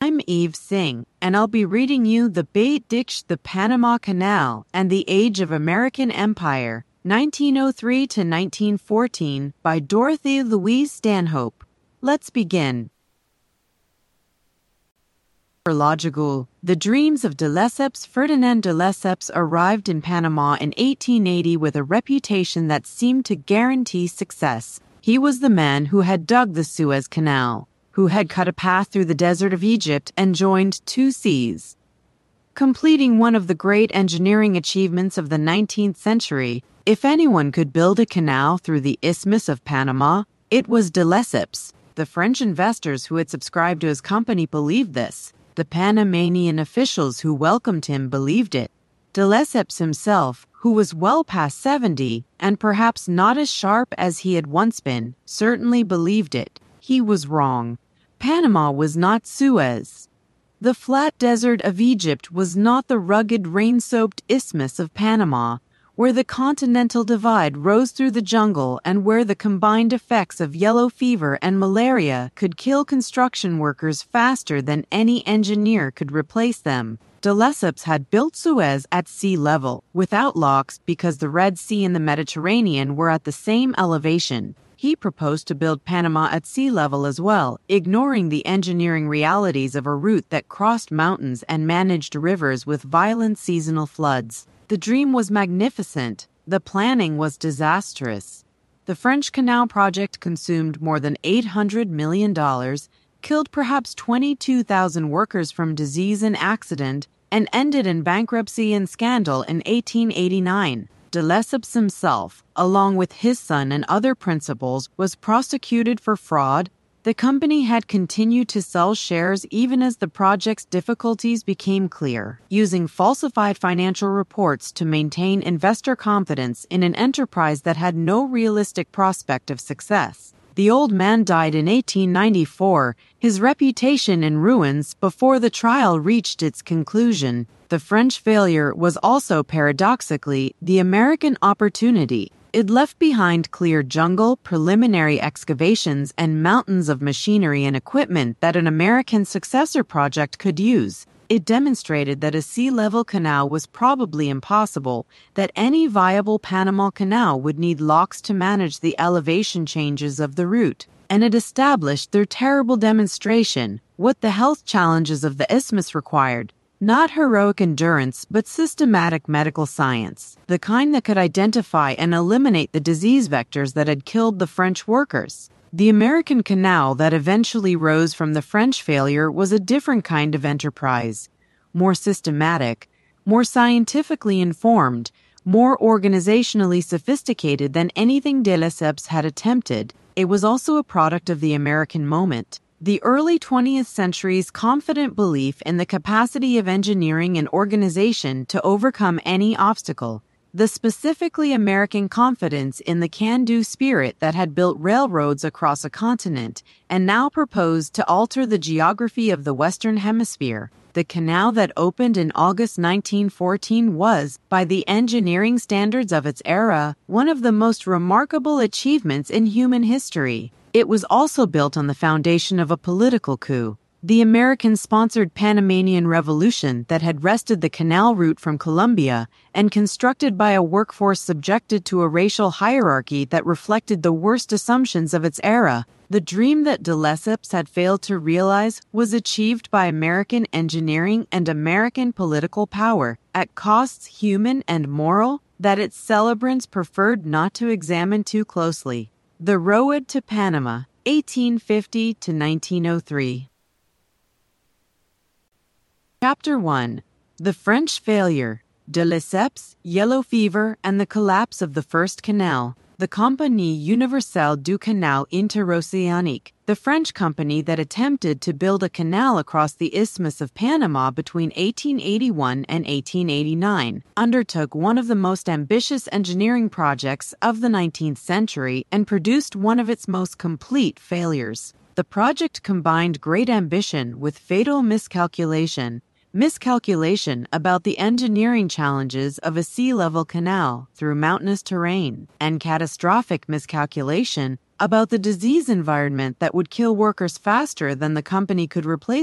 I'm Eve Singh, and I'll be reading you The Beit Diksh, The Panama Canal, and the Age of American Empire, 1903 to 1914, by Dorothy Louise Stanhope. Let's begin. Logical. The dreams of de Lesseps. Ferdinand de Lesseps arrived in Panama in 1880 with a reputation that seemed to guarantee success. He was the man who had dug the Suez Canal, who had cut a path through the desert of Egypt and joined two seas. Completing one of the great engineering achievements of the 19th century, if anyone could build a canal through the Isthmus of Panama, it was de Lesseps. The French investors who had subscribed to his company believed this. The Panamanian officials who welcomed him believed it. De Lesseps himself, who was well past 70 and perhaps not as sharp as he had once been, certainly believed it. He was wrong. Panama was not Suez. The flat desert of Egypt was not the rugged, rain-soaked Isthmus of Panama, where the continental divide rose through the jungle and where the combined effects of yellow fever and malaria could kill construction workers faster than any engineer could replace them. De Lesseps had built Suez at sea level, without locks, because the Red Sea and the Mediterranean were at the same elevation. He proposed to build Panama at sea level as well, ignoring the engineering realities of a route that crossed mountains and managed rivers with violent seasonal floods. The dream was magnificent. The planning was disastrous. The French Canal project consumed more than $800 million, killed perhaps 22,000 workers from disease and accident, and ended in bankruptcy and scandal in 1889. De Lesseps himself, along with his son and other principals, was prosecuted for fraud. The company had continued to sell shares even as the project's difficulties became clear, using falsified financial reports to maintain investor confidence in an enterprise that had no realistic prospect of success. The old man died in 1894, his reputation in ruins before the trial reached its conclusion. The French failure was also, paradoxically, the American opportunity. It left behind clear jungle, preliminary excavations, and mountains of machinery and equipment that an American successor project could use. It demonstrated that a sea-level canal was probably impossible, that any viable Panama Canal would need locks to manage the elevation changes of the route. And it established through terrible demonstration what the health challenges of the Isthmus required. Not heroic endurance, but systematic medical science, the kind that could identify and eliminate the disease vectors that had killed the French workers. The American Canal that eventually rose from the French failure was a different kind of enterprise, more systematic, more scientifically informed, more organizationally sophisticated than anything de Lesseps had attempted. It was also a product of the American moment. The early 20th century's confident belief in the capacity of engineering and organization to overcome any obstacle, the specifically American confidence in the can-do spirit that had built railroads across a continent and now proposed to alter the geography of the Western Hemisphere. The canal that opened in August 1914 was, by the engineering standards of its era, one of the most remarkable achievements in human history. It was also built on the foundation of a political coup. The American-sponsored Panamanian Revolution that had wrested the canal route from Colombia and constructed by a workforce subjected to a racial hierarchy that reflected the worst assumptions of its era. The dream that de Lesseps had failed to realize was achieved by American engineering and American political power at costs human and moral that its celebrants preferred not to examine too closely. The Road to Panama, 1850 to 1903. Chapter 1. The French Failure, de Lesseps, Yellow Fever, and the Collapse of the First Canal. The Compagnie Universelle du Canal Interoceanique, the French company that attempted to build a canal across the Isthmus of Panama between 1881 and 1889, undertook one of the most ambitious engineering projects of the 19th century and produced one of its most complete failures. The project combined great ambition with fatal miscalculation about the engineering challenges of a sea-level canal through mountainous terrain, and catastrophic miscalculation about the disease environment that would kill workers faster than the company could replace